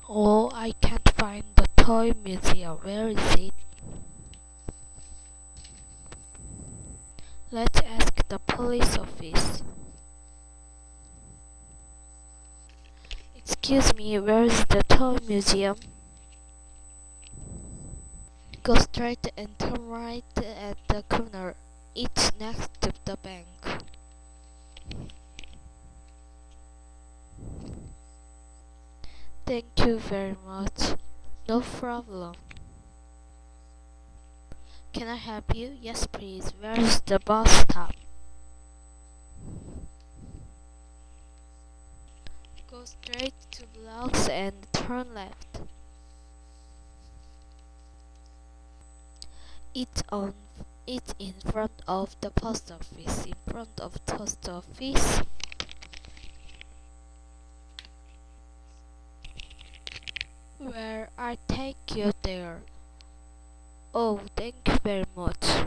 Oh, I can't find the toy museum. Where is it? Let's ask the police office. Excuse me, where is the toy museum? Go straight and turn right at the corner. It's next to the bank. Thank you very much. No problem. Can I help you? Yes, please. Where is the bus stop? Go straight 2 blocks and turn left. It's on. It's in front of the post office. In front of the post office. Where I take you there. Oh, thank you very much.